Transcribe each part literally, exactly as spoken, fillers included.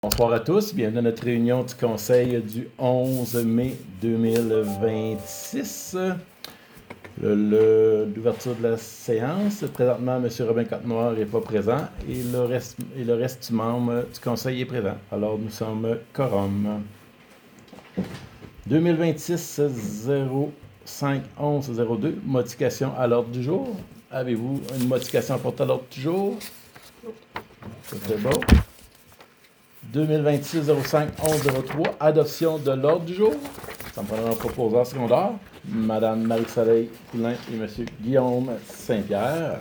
Bonsoir à tous, bienvenue à notre réunion du Conseil du onze mai deux mille vingt-six. Le- le- L'ouverture de la séance. Présentement, M. Robin Côte-Noir n'est pas présent et le reste, et le reste du membre du Conseil est présent. Alors, nous sommes quorum. deux mille vingt-six zéro cinq onze zéro deux, modification à l'ordre du jour. Avez-vous une modification apportée à l'ordre du jour? C'est beau. deux mille vingt-six zéro cinq onze zéro trois, adoption de l'ordre du jour. Ça me prendra un proposeur secondaire, Madame Marie-Soleil Poulain et Monsieur Guillaume Saint-Pierre.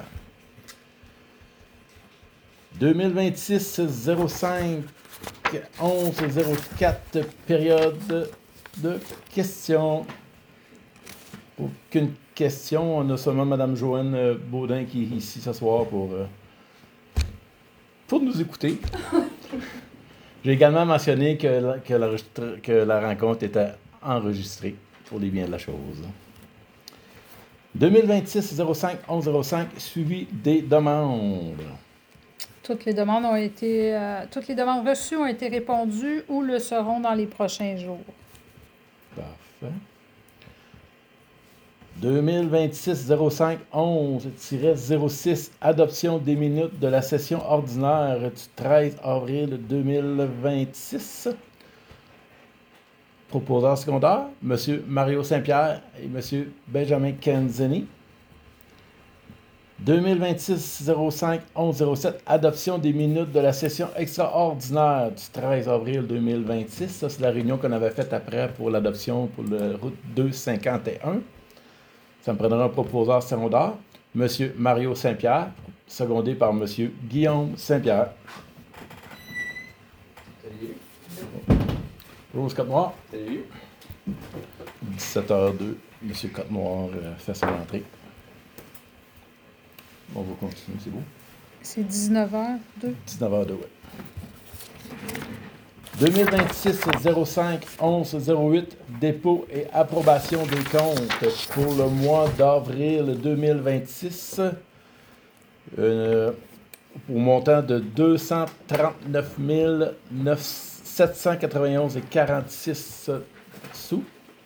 deux mille vingt-six zéro cinq onze zéro quatre, période de questions. Aucune question. On a seulement Madame Joanne Baudin qui est ici ce soir pour, euh, pour nous écouter. J'ai également mentionné que la, que, la, que la rencontre était enregistrée pour les biens de la chose. deux mille vingt-six zéro cinq onze zéro cinq, suivi des demandes. Toutes les demandes ont été, euh, toutes les demandes reçues ont été répondues ou le seront dans les prochains jours. Parfait. deux mille vingt-six zéro cinq onze zéro six, adoption des minutes de la session ordinaire du treize avril deux mille vingt-six. Proposeur secondaire, M. Mario Saint-Pierre et M. Benjamin Kenzeni. deux mille vingt-six zéro cinq onze zéro sept, adoption des minutes de la session extraordinaire du treize avril deux mille vingt-six. Ça, c'est la réunion qu'on avait faite après pour l'adoption pour le route deux cent cinquante et un. Ça me prendra un proposeur secondaire, M. Mario Saint-Pierre, secondé par M. Guillaume Saint-Pierre. Salut. Rose Côte-Noir. Salut. dix-sept heures deux, M. Côte-Noir euh, fait son entrée. On va continuer, c'est beau. C'est dix-neuf heures deux. dix-neuf heures deux, oui. deux mille vingt-six zéro cinq onze zéro huit, dépôt et approbation des comptes pour le mois d'avril deux mille vingt-six. Euh, pour montant de deux cent trente-neuf mille sept cent quatre-vingt-onze virgule quarante-six sous.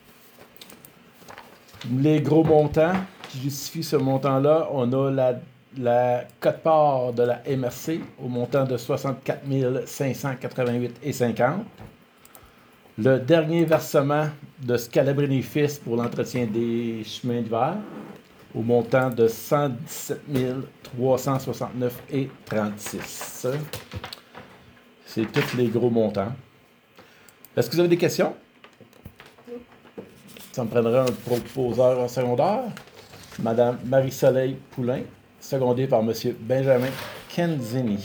Les gros montants qui justifient ce montant-là, on a la, la quote-part de la M R C au montant de soixante-quatre mille cinq cent quatre-vingt-huit virgule cinquante. Le dernier versement de Scalabrini Fils pour l'entretien des chemins d'hiver au montant de cent dix-sept mille trois cent soixante-neuf virgule trente-six. C'est tous les gros montants. Est-ce que vous avez des questions? Ça me prendrait un proposeur en secondaire. Madame Marie-Soleil Poulain, secondée par Monsieur Benjamin Kenzeni.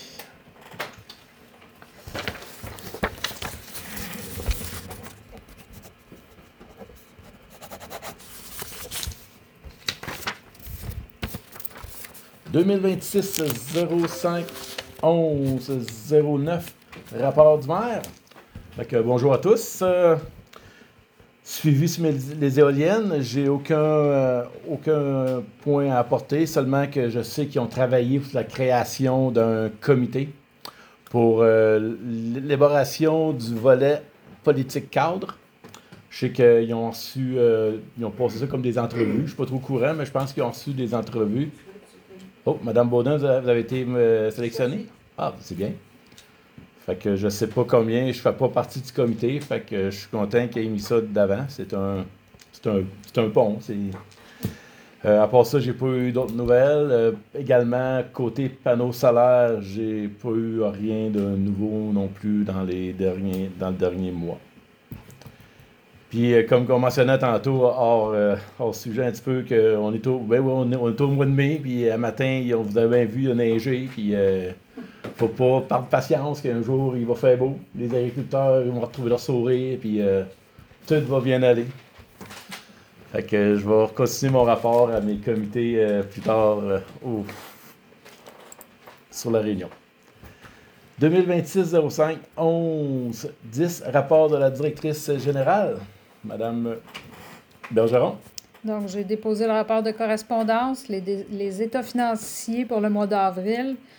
deux mille vingt-six zéro cinq onze zéro neuf, rapport du maire. Fait que, bonjour à tous. Euh, suivi sur mes- les éoliennes, j'ai aucun, euh, aucun point à apporter, seulement que je sais qu'ils ont travaillé sur la création d'un comité pour euh, l'élaboration du volet politique cadre. Je sais qu'ils ont reçu, euh, ils ont passé ça comme des entrevues. Je ne suis pas trop au courant, mais je pense qu'ils ont reçu des entrevues. Oh, Madame Baudin, vous avez, vous avez été euh, sélectionnée? Ah, c'est bien. Fait que je sais pas combien, je fais pas partie du comité, fait que je suis content qu'il ait mis ça d'avant. C'est un, c'est un, c'est un pont. C'est... Euh, à part ça, j'ai pas eu d'autres nouvelles. Euh, également, côté panneau solaire, j'ai pas eu rien de nouveau non plus dans les derniers, dans le dernier mois. Puis, euh, comme on mentionnait tantôt, hors, euh, hors sujet un petit peu, qu'on est au, ben oui, on est, on est au mois de mai, puis un matin, on vous avez vu, il a neigé, puis euh, faut pas perdre patience qu'un jour, il va faire beau. Les agriculteurs, ils vont retrouver leur sourire, puis euh, tout va bien aller. Fait que je vais continuer mon rapport à mes comités euh, plus tard euh, au- sur la réunion. deux mille vingt-six zéro cinq onze dix, rapport de la directrice générale, Madame Bergeron. Donc, j'ai déposé le rapport de correspondance, les, dé- les états financiers pour le mois d'avril,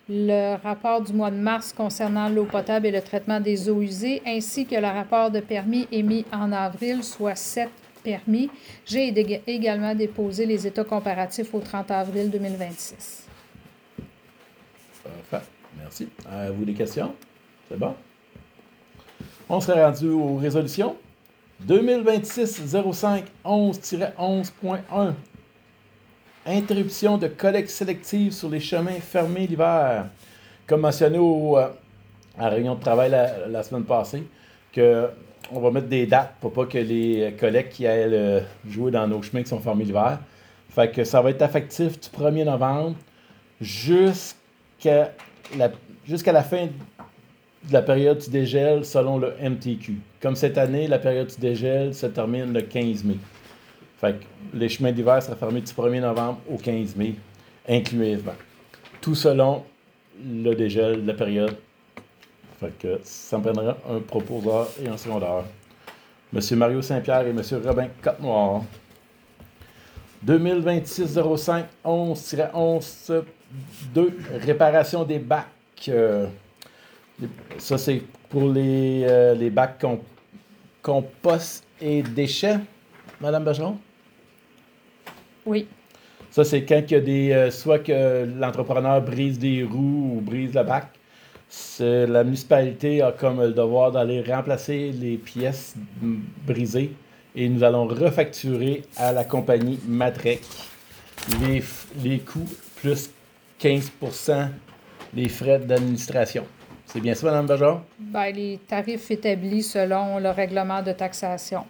le rapport du mois de mars concernant l'eau potable et le traitement des eaux usées, ainsi que le rapport de permis émis en avril, soit sept permis. J'ai également déposé les états comparatifs au trente avril deux mille vingt-six. Parfait. Merci. Avez-vous des questions? C'est bon? On serait rendu aux résolutions. deux mille vingt-six zéro cinq onze onze point un. Interruption de collecte sélective sur les chemins fermés l'hiver. Comme mentionné au, euh, à la réunion de travail la, la semaine passée, que on va mettre des dates pour pas que les collègues qui aillent euh, jouer dans nos chemins qui sont fermés l'hiver. Fait que ça va être effectif du premier novembre jusqu'à la, jusqu'à la fin de la période du dégel selon le M T Q. Comme cette année, la période du dégel se termine le quinze mai. Fait que les chemins d'hiver seront fermés du premier novembre au quinze mai, inclusivement. Tout selon le dégel de la période. Fait que ça me prendra un proposeur et un secondeur. M. Mario Saint-Pierre et M. Robin Côte-Noire. deux mille vingt-six zéro cinq onze onze deux. Réparation des bacs. Euh, ça, c'est pour les, euh, les bacs com- compost et déchets, Mme Bergeron? Oui. Ça, c'est quand il y a des. Euh, soit que l'entrepreneur brise des roues ou brise le bac. C'est, la municipalité a comme le devoir d'aller remplacer les pièces brisées et nous allons refacturer à la compagnie Matrec les, les coûts plus quinze pour cent des frais d'administration. C'est bien ça, Mme Bergeron? Ben, les tarifs établis selon le règlement de taxation.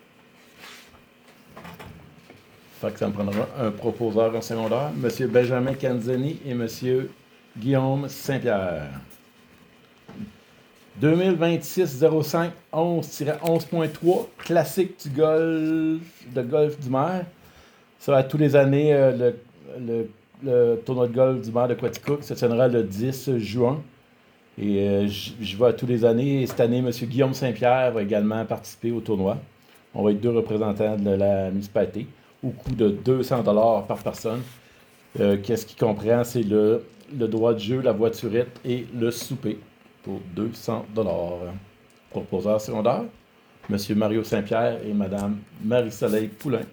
Fait que ça me prendra un proposeur en secondaire, M. Benjamin Canzani et M. Guillaume Saint-Pierre. deux mille vingt-six zéro cinq onze onze point trois, classique du golf, de golf du maire. Ça, à tous les années, euh, le, le, le tournoi de golf du maire de Quaticook se tiendra le dix juin. Et euh, je vais à tous les années. Et cette année, M. Guillaume Saint-Pierre va également participer au tournoi. On va être deux représentants de la municipalité au coût de deux cents dollars par personne. Euh, qu'est-ce qui comprend? C'est le, le droit de jeu, la voiturette et le souper pour deux cents dollars. Proposeur secondaire, M. Mario Saint-Pierre et Mme Marie-Soleil Poulain.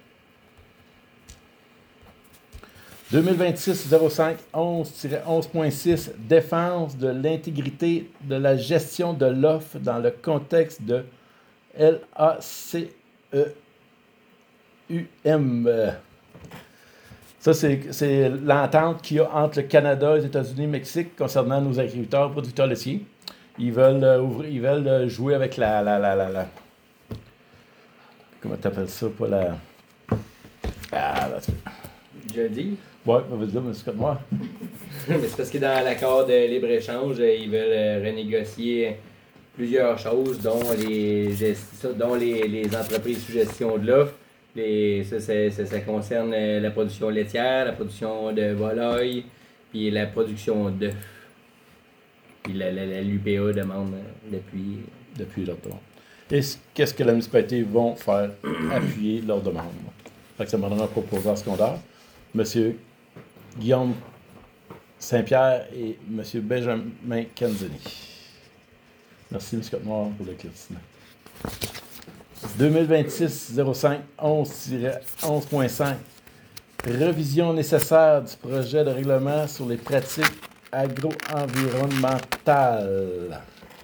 deux mille vingt-six zéro cinq onze onze point six, défense de l'intégrité de la gestion de l'offre dans le contexte de L A C E U M. Ça, c'est, c'est l'entente qu'il y a entre le Canada, les États-Unis et le Mexique concernant nos agriculteurs, producteurs laitiers. Ils veulent, euh, ouvrir, ils veulent euh, jouer avec la, la, la, la, la... Comment t'appelles ça? Pas la... Ah, là, Jeudi. ouais, vas-y, dire, mais c'est comme moi. Mais c'est parce que dans l'accord de libre-échange, ils veulent renégocier plusieurs choses, dont les, gest- dont les, les entreprises sous gestion de l'offre. Les, ça, ça, ça, ça concerne la production laitière, la production de volailles, puis la production d'œufs. Puis la, la, la, l'U P A demande depuis... Depuis leur demande. Et qu'est-ce que la municipalité vont faire? Appuyer leur demande. Fait que ça me donnera un proposeur secondaire. M. Guillaume Saint-Pierre et M. Benjamin Canzani. Merci, M. Côte-Noire, pour l'éclaircissement. deux mille vingt-six zéro cinq onze onze point cinq. Révision nécessaire du projet de règlement sur les pratiques agro-environnementales.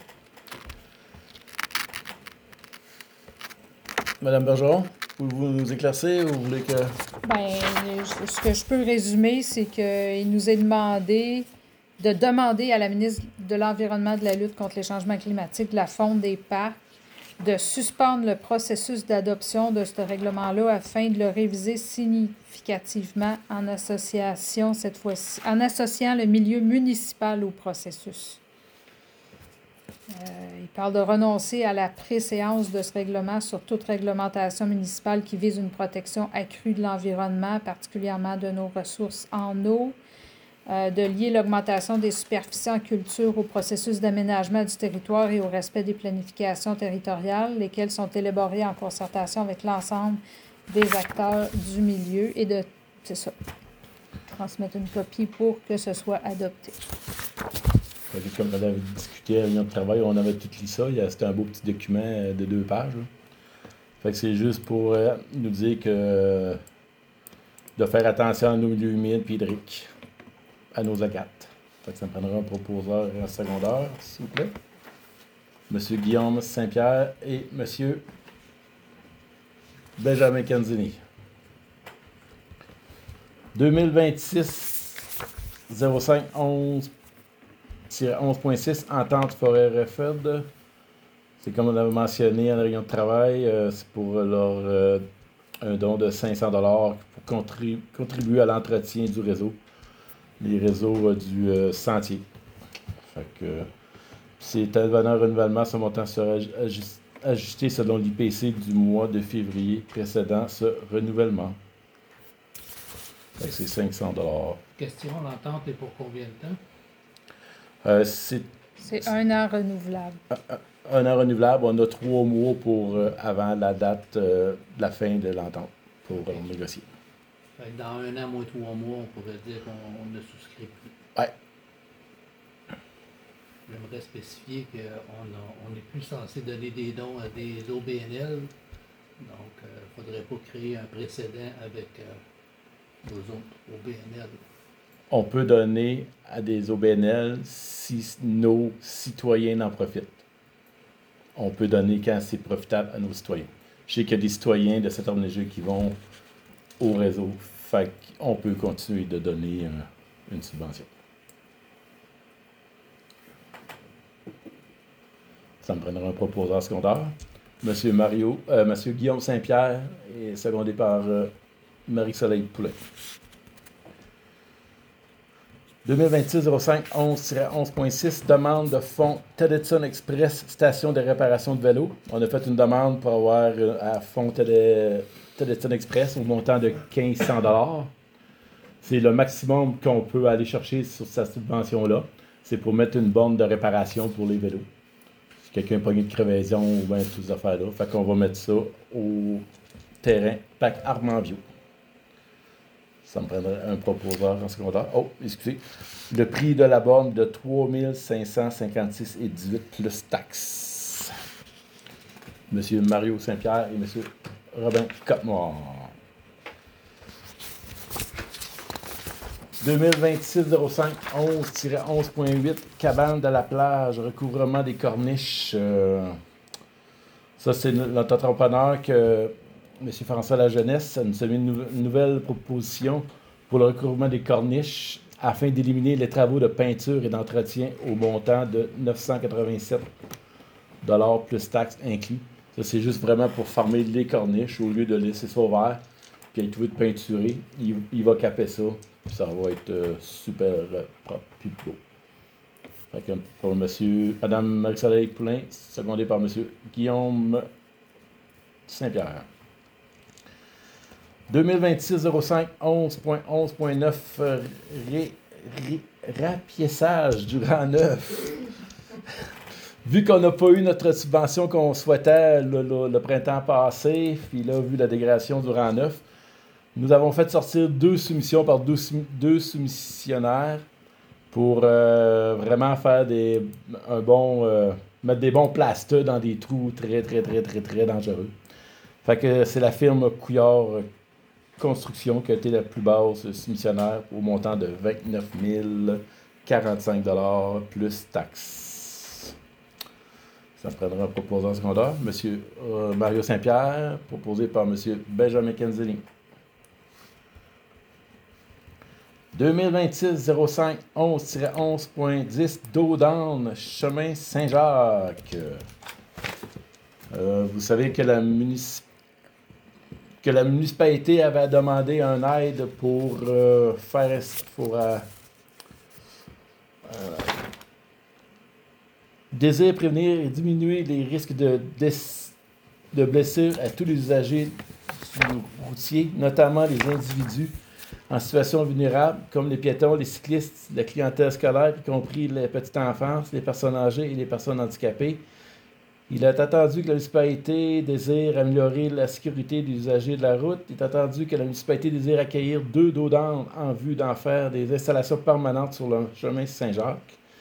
Madame Bergeron, pouvez-vous nous éclaircir ou vous voulez que... Bien, ce que je peux résumer, c'est qu'il nous est demandé de demander à la ministre de l'Environnement et de la lutte contre les changements climatiques de la Fonde des parcs de suspendre le processus d'adoption de ce règlement-là afin de le réviser significativement en association, cette fois-ci, en associant le milieu municipal au processus. Euh, il parle de renoncer à la préséance de ce règlement sur toute réglementation municipale qui vise une protection accrue de l'environnement, particulièrement de nos ressources en eau, euh, de lier l'augmentation des superficies en culture au processus d'aménagement du territoire et au respect des planifications territoriales, lesquelles sont élaborées en concertation avec l'ensemble des acteurs du milieu et de, c'est ça, transmettre une copie pour que ce soit adopté. Fait que comme on avait discuté à la réunion de travail, on avait tout lu ça. Il y a- C'était un beau petit document euh, de deux pages. Là. Fait que c'est juste pour euh, nous dire que euh, de faire attention à nos milieux humides et hydriques, à nos agates. Fait que ça me prendra un proposeur en secondaire, s'il vous plaît. Monsieur Guillaume Saint-Pierre et Monsieur Benjamin Canzini. deux mille vingt-six zéro cinq onze onze point six Entente Forêt Refed. C'est comme on avait mentionné en réunion de travail, euh, c'est pour leur euh, un don de cinq cents dollars pour contribu- contribuer à l'entretien du réseau, les réseaux euh, du euh, sentier. Fait que euh, c'est advenant renouvellement, ce montant sera aj- ajus- ajusté selon l'I P C du mois de février précédant ce renouvellement. Fait que c'est cinq cents dollars. Question, l'entente est pour combien de temps? Euh, c'est C'est un an renouvelable. un an renouvelable. On a trois mois pour euh, avant la date euh, de la fin de l'entente pour euh, négocier. Fait que dans un an, moins trois mois, on pourrait dire qu'on on ne souscrit plus. Ouais. J'aimerais spécifier qu'on n'est plus censé donner des dons à des O B N L. Donc, il ne faudrait pas créer un précédent avec euh, nos autres O B N L. On peut donner à des O B N L si nos citoyens en profitent. On peut donner quand c'est profitable à nos citoyens. Je sais qu'il y a des citoyens de cet organisme qui vont au réseau. Fait qu'on peut continuer de donner euh, une subvention. Ça me prendra un proposeur secondaire. Monsieur Mario, euh, Monsieur Guillaume Saint-Pierre est secondé par euh, Marie-Soleil Poulain. deux mille vingt-six zéro cinq onze onze point six demande de fonds Tedetson Express, station de réparation de vélo. On a fait une demande pour avoir euh, à fonds Tede- Tedetson Express au montant de quinze cents dollars. C'est le maximum qu'on peut aller chercher sur cette subvention-là. C'est pour mettre une borne de réparation pour les vélos. Si quelqu'un a pogné de crevaison ou bien toutes ces affaires-là. Fait qu'on va mettre ça au terrain Pac Armand-Bio. Ça me prendrait un proposeur en secondaire. Oh, excusez. Le prix de la borne de trois mille cinq cent cinquante-six et dix-huit plus taxes. Monsieur Mario Saint-Pierre et Monsieur Robin Cottemore. deux mille vingt-six zéro cinq onze onze point huit Cabane de la plage, recouvrement des corniches. Euh, ça, c'est notre entrepreneur que M. François Lajeunesse nous a mis une, nou- une nouvelle proposition pour le recouvrement des corniches afin d'éliminer les travaux de peinture et d'entretien au montant de neuf cent quatre-vingt-sept dollars plus taxes inclus. Ça, c'est juste vraiment pour former les corniches au lieu de laisser ça ouvert puis être trouvé de peinturer. Il, il va caper ça, puis ça va être euh, super euh, propre puis beau. Fait que pour monsieur, Madame Marie-Soleil Poulain, secondé par monsieur Guillaume Saint-Pierre. deux mille vingt-six zéro cinq onze onze point neuf euh, ré, ré, rapiessage du Grand Neuf. Vu qu'on n'a pas eu notre subvention qu'on souhaitait le, le- le printemps passé, puis là, vu la dégradation du Grand Neuf, nous avons fait sortir deux soumissions par deux, sou- deux soumissionnaires pour euh, vraiment faire des, un bon, euh, mettre des bons plasteurs dans des trous très, très, très, très, très dangereux. Fait que c'est la firme Couillard Construction qui a été la plus basse soumissionnaire au montant de vingt-neuf mille quarante-cinq dollars plus taxes. Ça prendra un proposeur secondaire. Monsieur euh, Mario Saint-Pierre, proposé par Monsieur Benjamin Canzini. deux mille vingt-six zéro cinq onze onze point dix Dodan, chemin Saint-Jacques. Euh, vous savez que la, munici- que la municipalité avait demandé un aide pour euh, faire pour euh, euh, désir prévenir et diminuer les risques de, des- de blessures à tous les usagers du routier, notamment les individus en situation vulnérable, comme les piétons, les cyclistes, la clientèle scolaire, y compris les petites enfances, les personnes âgées et les personnes handicapées. Il est attendu que la municipalité désire améliorer la sécurité des usagers de la route. Il est attendu que la municipalité désire accueillir deux dos d'âne en vue d'en faire des installations permanentes sur le chemin Saint-Jacques.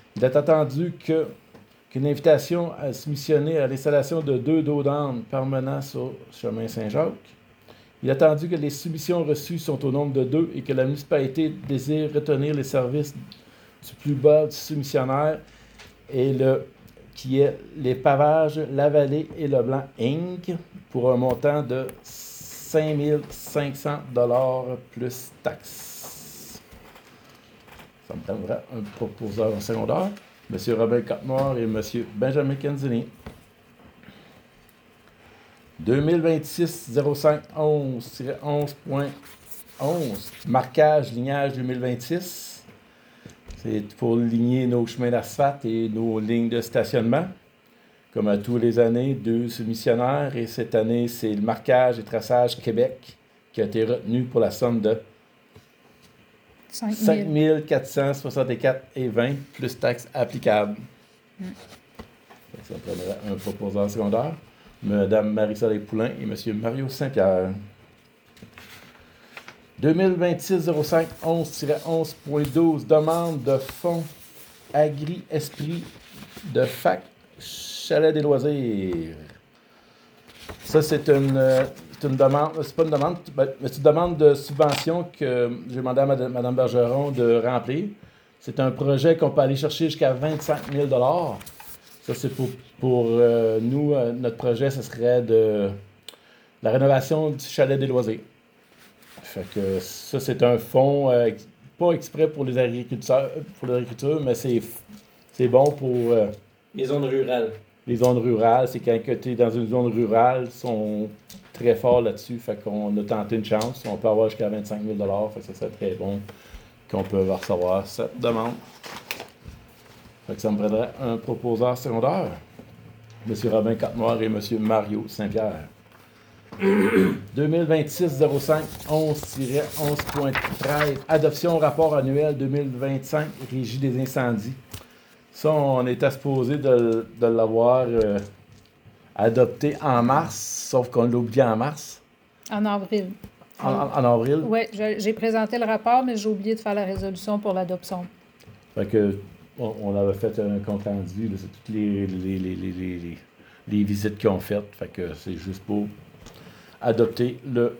Il est attendu que, qu'une invitation à se missionner à l'installation de deux dos d'âne permanents sur chemin Saint-Jacques. Il est attendu que les soumissions reçues sont au nombre de deux et que la municipalité désire retenir les services du plus bas du soumissionnaire et le qui est les pavages La Vallée et Leblanc Incorporé pour un montant de cinq mille cinq cents dollars plus taxes. Ça me prendra un proposeur en secondaire, M. Robin Cottemore et M. Benjamin Canzini. deux mille vingt-six zéro cinq onze onze point onze, marquage lignage deux mille vingt-six. C'est pour ligner nos chemins d'asphalte et nos lignes de stationnement. Comme à tous les années, deux soumissionnaires. Et cette année, c'est le marquage et traçage Québec qui a été retenu pour la somme de cinq mille quatre cent soixante-quatre et vingt plus taxes applicables. Mm. Ça prendra un proposeur secondaire. Mme Marie-Soleil Poulain et M. Mario Saint-Pierre. deux mille vingt-six zéro cinq onze onze point douze, demande de fonds Agri-Esprit de Fac Chalet des Loisirs. Ça, c'est une, euh, c'est une demande, c'est pas une demande, ben, c'est une demande de subvention que j'ai demandé à Mme Bergeron de remplir. C'est un projet qu'on peut aller chercher jusqu'à vingt-cinq mille dollars. Ça, c'est pour, pour euh, nous, euh, notre projet, ce serait de la rénovation du Chalet des Loisirs. Fait que ça, c'est un fonds euh, pas exprès pour les agriculteurs, pour l'agriculture, mais c'est, c'est bon pour euh, les zones rurales. Les zones rurales, c'est quand tu es dans une zone rurale, ils sont très forts là-dessus. Fait qu'on a tenté une chance. On peut avoir jusqu'à vingt-cinq mille dollars. Fait que ça serait très bon qu'on peut recevoir cette demande. Fait que ça me prendrait un proposeur secondaire. M. Robin Cottemore et M. Mario Saint-Pierre. deux mille vingt-six zéro cinq onze onze point treize, adoption rapport annuel deux mille vingt-cinq, Régie des incendies. Ça, on était supposé de, de l'avoir euh, adopté en mars, sauf qu'on l'a oublié en mars. En avril. En, en, en avril? Oui, j'ai présenté le rapport, mais j'ai oublié de faire la résolution pour l'adoption. Fait que, on, on avait fait un compte rendu, là, c'est toutes les, les, les, les, les, les visites qu'ils ont faites. Fait que c'est juste pour adopter le,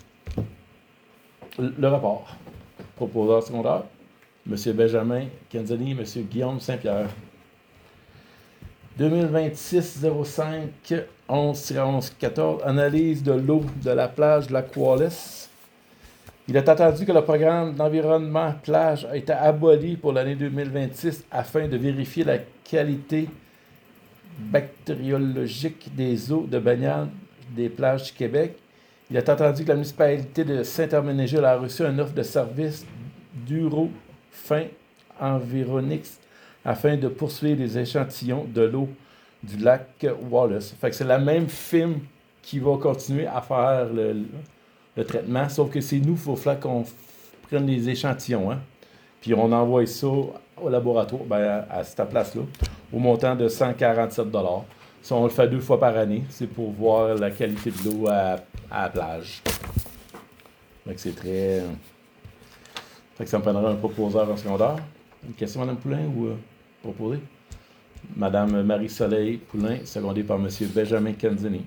le rapport. Proposeur secondaire, M. Benjamin Canzoni, M. Guillaume Saint-Pierre. deux mille vingt-six zéro cinq onze onze quatorze, analyse de l'eau de la plage de Lac Wallace. Il est attendu que le programme d'environnement plage a été aboli pour l'année deux mille vingt-six afin de vérifier la qualité bactériologique des eaux de baignade des plages du Québec. Il est attendu que la municipalité de Saint-Herménégil a reçu une offre de service d'Uro Fin Environix afin de poursuivre les échantillons de l'eau du lac Wallace. Fait que c'est la même firme qui va continuer à faire le, le, le traitement, sauf que c'est nous, il faut falloir qu'on prenne les échantillons, hein? Puis on envoie ça au laboratoire, ben à, à cette place-là, au montant de cent quarante-sept dollars. Ça, on le fait deux fois par année. C'est pour voir la qualité de l'eau à, à la plage. Fait que c'est très... Fait que ça me prendra un proposeur en secondaire. Une question, Mme Poulain, ou euh, proposée? Mme Marie-Soleil Poulain, secondée par M. Benjamin Canzini.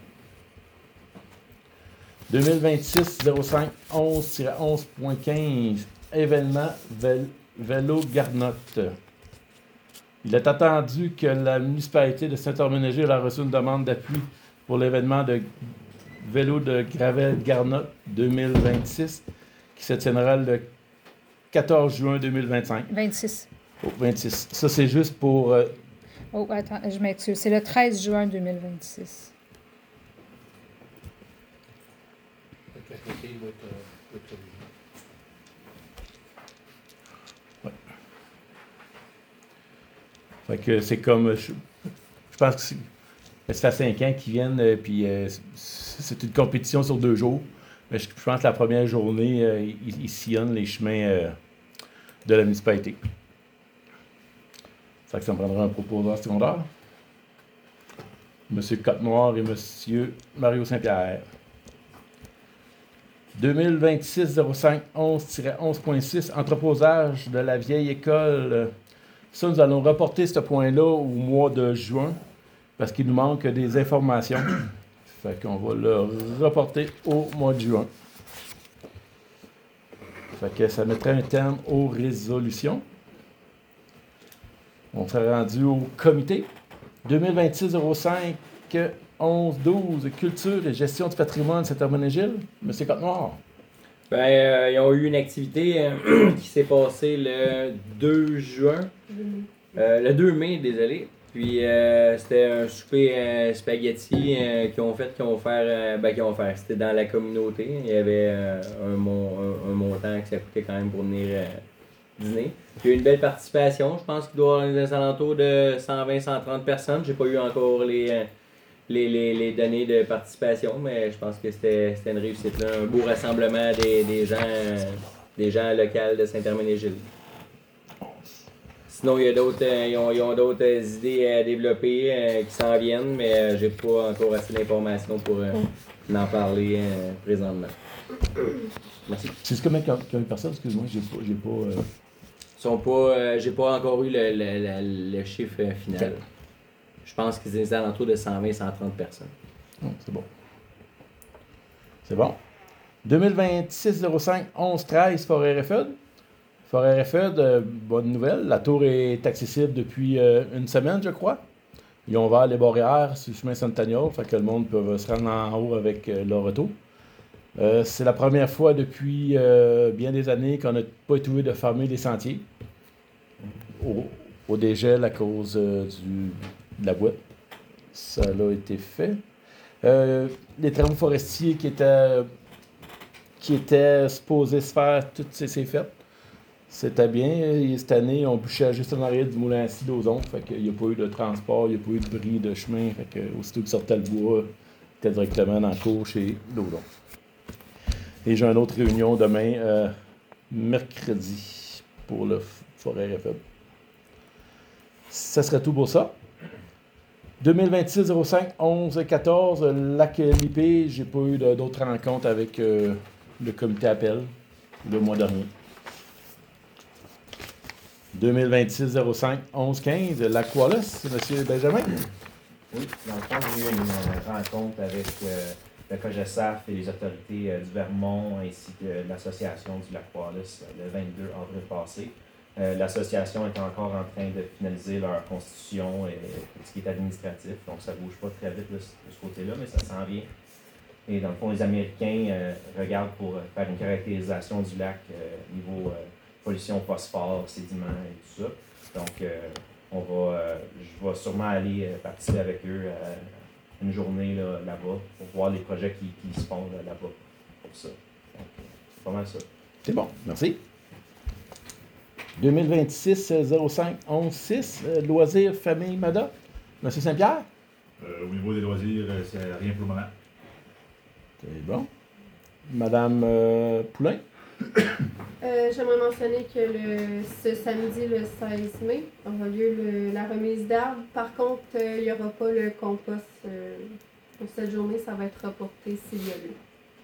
deux mille vingt-six zéro cinq onze onze point quinze, événement vel- Vélo Garnotte. Il est attendu que la municipalité de Saint-Herménégil a reçu une demande d'appui pour l'événement de vélo de Gravel Garnotte deux mille vingt-six qui se tiendra le quatorze juin deux mille vingt-cinq. vingt-six. Oh, vingt-six. Ça, c'est juste pour... Euh... Oh, attends, je m'excuse. C'est le treize juin deux mille vingt-six. La qualité va être, euh, va être ouais. Fait que c'est comme... Je, je pense que c'est, ça fait cinq ans qu'ils viennent, euh, puis euh, c'est une compétition sur deux jours. Mais je, je pense que la première journée, euh, ils, ils sillonnent les chemins euh, de la municipalité. Ça fait que ça me prendra un proposeur secondaire. M. Cottemore et M. Mario Saint-Pierre. deux mille vingt-six zéro cinq onze onze point six, entreposage de la vieille école Ça, nous allons reporter ce point-là au mois de juin parce qu'il nous manque des informations. Fait qu'on va le reporter au mois de juin. Fait que ça mettrait un terme aux résolutions. On serait rendu au comité. deux mille vingt-six zéro cinq onze douze Culture et gestion du patrimoine Saint-Hermenegilde. Monsieur Côte-Noir. Ben, euh, ils ont eu une activité euh, qui s'est passée le deux juin. Euh, le deux mai, désolé. Puis euh, c'était un souper euh, spaghetti euh, qu'ils ont fait, qu'ils ont fait, euh, ben qu'ils ont fait. C'était dans la communauté. Il y avait euh, un, mon, un, un montant que ça coûtait quand même pour venir euh, dîner. Il y a eu une belle participation. Je pense qu'il doit y avoir des alentours de cent vingt à cent trente personnes. J'ai pas eu encore les, euh, les, les, les données de participation, mais je pense que c'était, c'était une réussite. Là. Un beau rassemblement des, des gens euh, des gens locaux de Saint-Hermenegilde. Sinon, il y a d'autres, euh, ils, ont, ils ont d'autres euh, idées à développer euh, qui s'en viennent, mais euh, j'ai pas encore assez d'informations pour euh, en parler euh, présentement. Merci. C'est combien de personnes? Excuse-moi, j'ai pas... J'ai pas euh... Sont pas, euh, j'ai pas encore eu le, le, le, le chiffre euh, final. Okay. Je pense qu'ils étaient alentours de cent vingt à cent trente personnes. Oh, c'est bon. C'est bon. deux mille vingt-six zéro cinq onze treize Forêt R F E D. Forêt R F E D, euh, bonne nouvelle. La tour est accessible depuis euh, une semaine, je crois. Ils ont ouvert les barrières sur le chemin Centennial, fait que le monde peut se rendre en haut avec euh, leur auto. Euh, c'est la première fois depuis euh, bien des années qu'on n'a pas été obligé de fermer les sentiers au, au dégel à cause euh, du, de la boîte. Ça a été fait. Euh, les travaux forestiers qui étaient, qui étaient supposés se faire, tout c'est fait. C'était bien. Et cette année, on bûchait juste en arrière du moulin à scie d'Ozon. Fait qu'il n'y a pas eu de transport, il n'y a pas eu de bris de chemin. Fait que aussitôt que sortait le bois, c'était directement dans le cours chez d'Ozon. Et j'ai une autre réunion demain, euh, mercredi, pour le Forêt R F E D. Ça serait tout pour ça. deux mille vingt-six zéro cinq onze quatorze Lac Lipé, j'ai pas eu de, d'autres rencontres avec euh, le comité appel le mois dernier. deux mille vingt-six zéro cinq onze quinze Lac Wallace, M. Benjamin. Oui, dans le fond, j'ai eu une euh, rencontre avec euh, le COGESAF et les autorités euh, du Vermont ainsi que euh, l'association du Lac Wallace euh, le vingt-deux avril passé. Euh, l'association est encore en train de finaliser leur constitution et tout ce qui est administratif, donc ça ne bouge pas très vite de ce, de ce côté-là, mais ça s'en vient. Et dans le fond, les Américains euh, regardent pour euh, faire une caractérisation du lac euh, niveau euh, pollution phosphore, sédiments et tout ça. Donc, euh, on va, euh, je vais sûrement aller euh, participer avec eux euh, une journée là, là-bas pour voir les projets qui, qui se font là, là-bas pour ça. Donc, c'est pas mal ça. C'est bon, merci. deux mille vingt-six zéro cinq onze six Loisirs Famille Mada. Monsieur Saint-Pierre? Euh, au niveau des loisirs, euh, c'est rien pour le moment. C'est bon. Madame euh, Poulain? Euh, j'aimerais mentionner que le, ce samedi, le seize mai, aura lieu le, la remise d'arbres. Par contre, euh, il n'y aura pas le compost euh, pour cette journée. Ça va être reporté s'il y a lieu.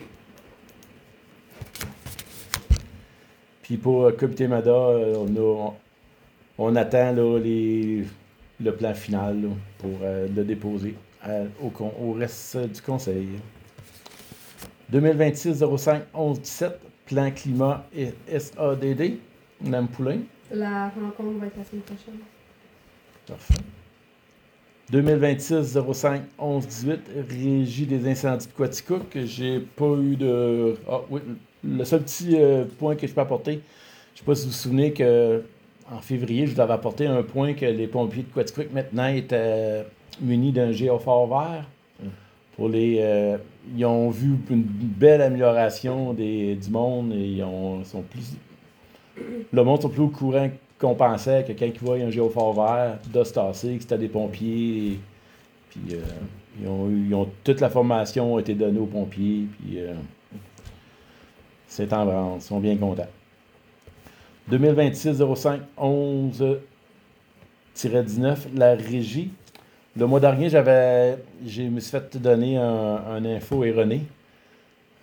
Puis pour euh, Comité Mada, euh, on, a, on, on attend là, les, le plan final là, pour euh, le déposer à, au, au reste du conseil. deux mille vingt-six zéro cinq onze dix-sept Plan climat et S A D D. Mme Poulain. La rencontre va être la semaine prochaine. Parfait. deux mille vingt-six zéro cinq onze dix-huit Régie des incendies de Quaticook. J'ai pas eu de... Ah oui, le seul petit euh, point que je peux apporter, je sais pas si vous vous souvenez qu'en février, je vous avais apporté un point que les pompiers de Quaticook maintenant étaient munis d'un géophore vert. Pour les, euh, ils ont vu une belle amélioration des, du monde et ils ont, sont plus, le monde sont plus au courant qu'on pensait que quand ils voient un géophore vert, de se tasser, que c'était des pompiers. Et, puis euh, ils ont, ils ont, toute la formation a été donnée aux pompiers. Puis euh, c'est en branle, ils sont bien contents. deux mille vingt-six zéro cinq onze dix-neuf la régie. Le mois dernier, j'avais, je me suis fait donner un, un info erroné.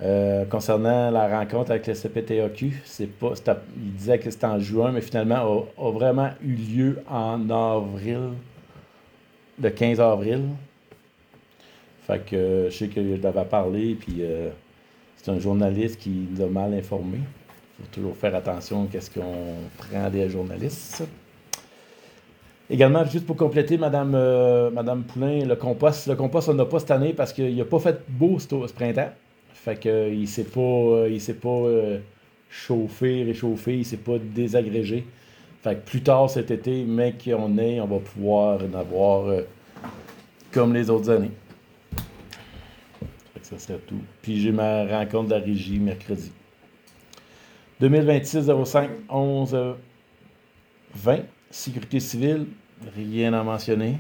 Euh, concernant la rencontre avec le C P T A Q, c'est pas, c'est à- il disait que c'était en juin, mais finalement a, a vraiment eu lieu en avril, le quinze avril. Fait que euh, je sais que je l'avais parlé, puis euh, c'est un journaliste qui nous a mal informés. Il faut toujours faire attention à ce qu'on prend des journalistes. Également, juste pour compléter, Madame, euh, Madame Poulain, le compost, le compost, on n'a pas cette année parce qu'il n'a pas fait beau ce, ce printemps. Fait que euh, il s'est pas, euh, il s'est pas euh, chauffé, réchauffé, il s'est pas désagrégé. Fait que plus tard cet été, mais qu'on ait, on va pouvoir en avoir euh, comme les autres années. Fait que ça serait tout. Puis j'ai ma rencontre de la régie mercredi. deux mille vingt-six zéro cinq onze vingt. Sécurité civile, rien à mentionner.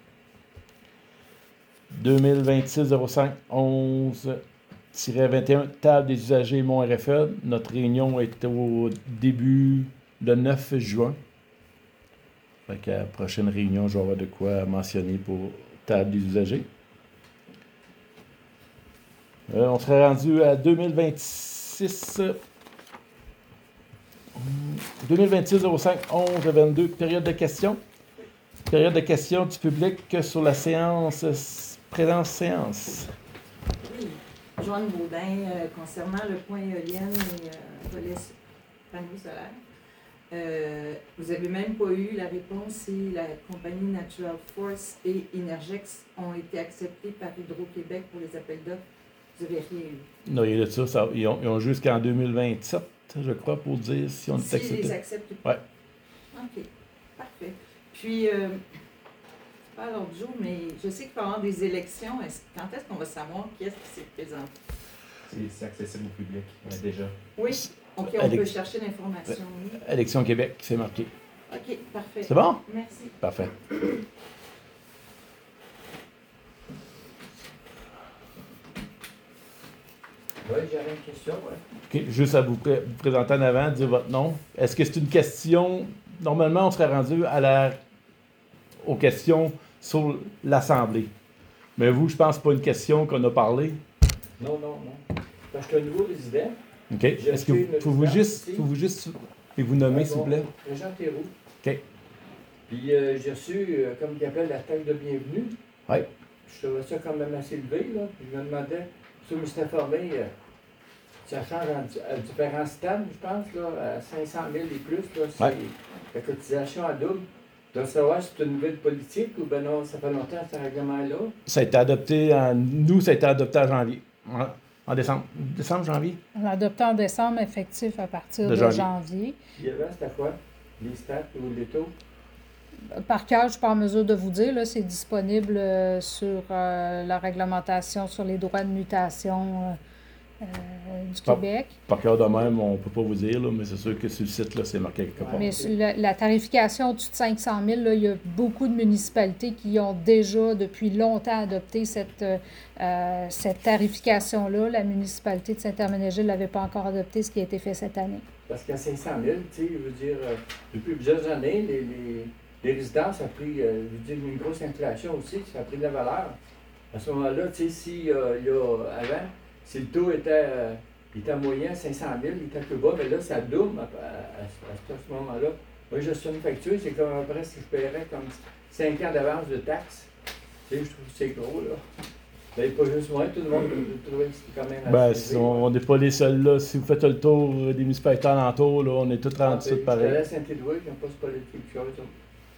deux mille vingt-six zéro cinq onze vingt et un, table des usagers Mont R F E. Notre réunion est au début le neuf juin. Fait qu'à la prochaine réunion, je vais avoir de quoi mentionner pour table des usagers. Euh, on serait rendu à deux mille vingt-six deux mille vingt-six zéro cinq onze vingt-deux, période de questions. Période de questions du public sur la séance, présence séance. Oui, Joanne Baudin, euh, concernant le point éolienne et euh, volet panneaux solaires. Euh, vous n'avez même pas eu la réponse si la compagnie Natural Force et Energex ont été acceptés par Hydro-Québec pour les appels d'offres. Vous n'avez rien eu. Non, il y a de ça, ça ils, ont, ils ont jusqu'en deux mille vingt-sept, je crois, pour dire si on est Si accepté. les acceptent ou pas. Ouais. OK, parfait. Puis, euh, c'est pas à l'ordre du jour, mais je sais qu'il va y avoir des élections. Est-ce, quand est-ce qu'on va savoir qui est-ce qui s'est présenté? C'est c'est accessible au public, mais déjà. Oui, OK, on Avec- peut chercher l'information. Oui. Élection Québec, c'est marqué. OK, parfait. C'est bon? Merci. Parfait. Oui, j'avais une question, ouais. OK, juste à vous, pré- vous présenter en avant, dire votre nom. Est-ce que c'est une question... Normalement, on serait rendu à la... aux questions sur l'Assemblée. Mais vous, je pense pas une question qu'on a parlé. Non, non, non. Parce que je suis un nouveau résident. OK. J'ai Est-ce que acheté vous une pouvez vous résidence juste, ici. faut vous juste et vous nommer, Ah, s'il vous bon, plaît? Régent Théroux. OK. Puis euh, j'ai reçu, euh, comme il appelle, la taxe de bienvenue. Ouais. Je trouvais ça quand même assez élevé, là. Puis je me demandais, sur Mister Forley, euh, ça change en di- à différents stades, je pense, là, à cinq cent mille et plus, là. C'est Ouais. la cotisation à double. Je dois savoir si c'est une nouvelle politique ou ben non, ça fait longtemps ce règlement-là. Ça a été adopté en... Nous, ça a été adopté en janvier. En, en décembre. Décembre, janvier? Adopté en décembre, effectif à partir De de, janvier. janvier. Puis avant, c'était quoi? Les stats ou les taux? Par cœur, je ne suis pas en mesure de vous dire, là, c'est disponible euh, sur euh, la réglementation sur les droits de mutation euh, euh, du Ah. Québec. Par cœur de même, on peut pas vous dire, là, mais c'est sûr que sur le site, là, c'est marqué quelque part. Mais sur la, la tarification au-dessus de cinq cent mille, là, il y a beaucoup de municipalités qui ont déjà depuis longtemps adopté cette, euh, euh, cette tarification-là. La municipalité de Saint-Herménégil ne l'avait pas encore adopté, ce qui a été fait cette année. Parce qu'à cinq cent mille, tu sais, je veux dire, euh, depuis plusieurs années, les, les, les résidences ont pris, euh, je veux dire, une grosse inflation aussi, ça a pris de la valeur. À ce moment-là, tu sais, si euh, il y a, avant, si le taux était, euh, il était moyen cinq cent mille, il était plus bas, mais là, ça double à, à, à, à ce moment-là. Moi, je suis une facture, c'est comme à peu près si je paierais comme cinq ans d'avance de taxes. Tu sais, je trouve que c'est gros, là. Ben, pas juste moi, tout le monde trouvait que c'était quand même assez Ben, élevé, si ouais. on n'est pas les seuls là. Si vous faites le tour des municipalités alentours, là, on est tous rendus Ah, ben, tout pareil. j'étais allé à Saint-Édouard, qui n'ont pas ce politique que eux autres.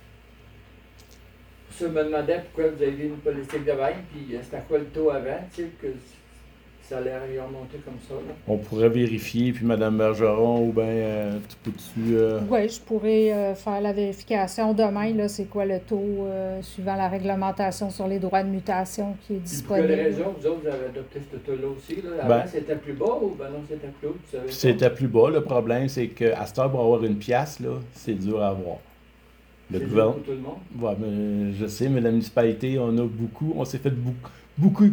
Pour ça, je me demandais pourquoi vous avez une politique de bain, puis euh, c'était quoi le taux avant, tu sais, que ça allait remonter comme ça, là. On pourrait vérifier, puis Mme Bergeron, ou bien euh, tu peux-tu... euh, Oui, je pourrais euh, faire la vérification demain, là, c'est quoi le taux euh, suivant la réglementation sur les droits de mutation qui est Puis pour quelle disponible. raison, vous autres, vous avez adopté ce taux-là aussi, là? Avant, Ben- c'était plus bas ou ben non, c'était plus haut, tu savais pas? C'était plus bas. Le problème, c'est qu'à cette heure, pour avoir une pièce, là, c'est dur à avoir. Le C'est dur gouvernement... pour tout le monde. Ouais, mais je sais, mais la municipalité, on a beaucoup, on s'est fait beaucoup, beaucoup.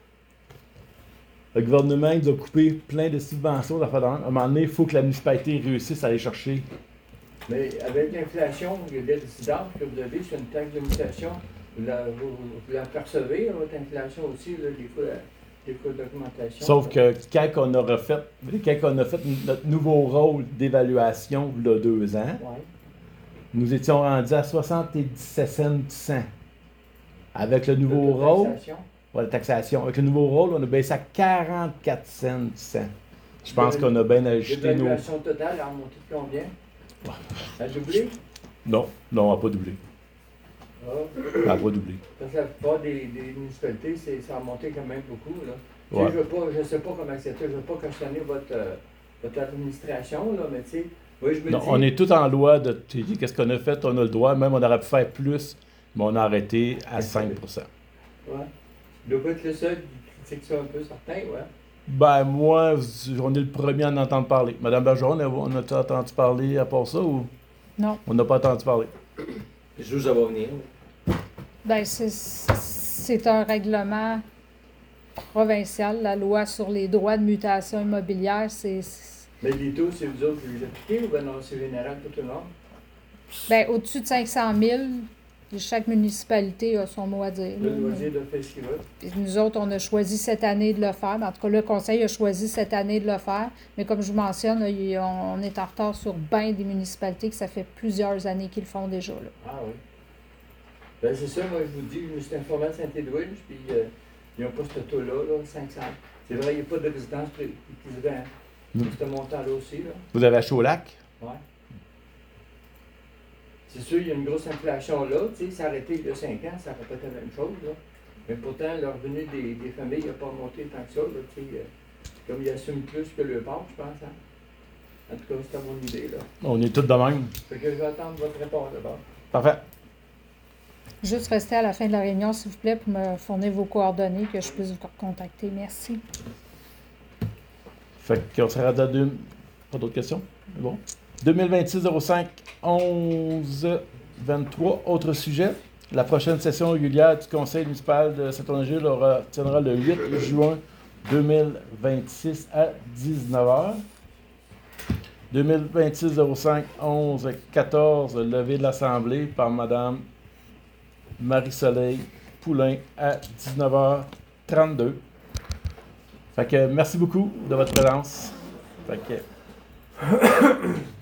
Le gouvernement il doit couper plein de subventions. d'affaires de même. À un moment donné, il faut que la municipalité réussisse à aller chercher. Mais avec l'inflation, les résidences que vous avez sur une taxe de mutation, vous la, vous, vous la percevez, votre inflation aussi, là, des fois, des cours de documentation. Sauf que quand on a refait, quand on a fait notre nouveau rôle d'évaluation, il y a deux ans, Ouais. nous étions rendus à soixante-dix-sept cents du cent. Avec le nouveau rôle, Taxation. ouais, la taxation, avec le nouveau rôle, on a baissé à quarante-quatre cents du cent. Je pense qu'on a bien ajusté nos... L'évaluation totale a remonté de combien? A doublé? Non, non, on n'a pas doublé. Ah. On n'a pas doublé. Parce que la plupart des, des municipalités, c'est, ça a monté quand même beaucoup. Là. Tu Ouais. sais, je ne sais pas comment c'est, je ne veux pas questionner votre, euh, votre administration, là, mais tu sais, moi je me Non, dis. on est tout en loi de... Tu dis, qu'est-ce qu'on a fait? On a le droit. Même, on aurait pu faire plus, mais on a arrêté à cinq pour cent. Ouais. Il doit pas être le seul qui critique ça un peu, certain, ouais. Ben, moi, on est le premier à en entendre parler. Madame Bergeron, on a-tu entendu parler à part ça ou Non. on n'a pas entendu parler? Je ça va venir. Ben, c'est, c'est un règlement provincial. La loi sur les droits de mutation immobilière, c'est... c'est- Mais les taux, c'est vous autres qui les appliquez ou ben non, c'est général pour tout le monde? Ben, au-dessus de cinq cent mille, chaque municipalité a son mot à dire. Le là. loisir de faire ce qu'il veut. Puis nous autres, on a choisi cette année de le faire. En tout cas, le conseil a choisi cette année de le faire. Mais comme je vous mentionne, là, il- on est en retard sur bien des municipalités que ça fait plusieurs années qu'ils le font déjà. Là. Ah oui. Ben c'est ça, moi je vous dis, je me suis informé à Saint-Édouard, puis euh, ils n'ont pas ce taux-là, là, cinq cents. C'est vrai, il n'y a pas de résidence qui qui se vend. Mm. Ce montant-là aussi, là. Vous avez acheté au lac? Ouais. C'est sûr, il y a une grosse inflation là, tu sais, ça a arrêté il y a cinq ans, ça aurait pas été la même chose, là. Mais pourtant, le revenu des, des familles n'a pas monté tant que ça, là, tu sais. euh, comme ils assument plus que le part, je pense, hein. En tout cas, c'est à mon idée, là. On est tous de même. Fait que je vais attendre votre réponse d'abord. Parfait. Juste rester à la fin de la réunion, s'il vous plaît, pour me fournir vos coordonnées, que je puisse vous contacter. Merci. Fait qu'on sera à deux... Pas d'autres questions? C'est bon. deux mille vingt-six zéro cinq onze vingt-trois. Autre sujet. La prochaine session régulière du Conseil municipal de Saint-Onagile aura tiendra le huit juin deux mille vingt-six à dix-neuf heures. deux mille vingt-six zéro cinq onze quatorze. Levée de l'Assemblée par Madame Marie-Soleil Poulain à dix-neuf heures trente-deux. Fait que merci beaucoup de votre présence. Fait que